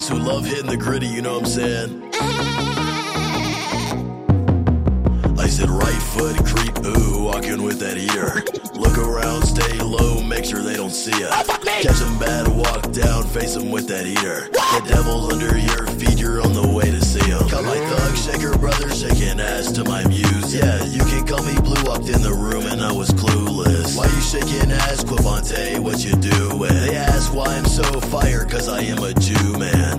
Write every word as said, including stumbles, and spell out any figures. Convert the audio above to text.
who love hitting the gritty, you know what I'm saying? I said right foot creep, ooh, walking with that heater. Look around, stay low, make sure they don't see ya. Catch them bad, walk down, face them with that heater. The devil's under your feet, you're on the way to see him. Call my thug shaker brother, shaking ass to my music. Yeah, you can call me Blue, walked in the room and I was clueless. Why you shaking ass, Quavante, what you doing? They ask why I'm so fire, cause I am a Jew, man.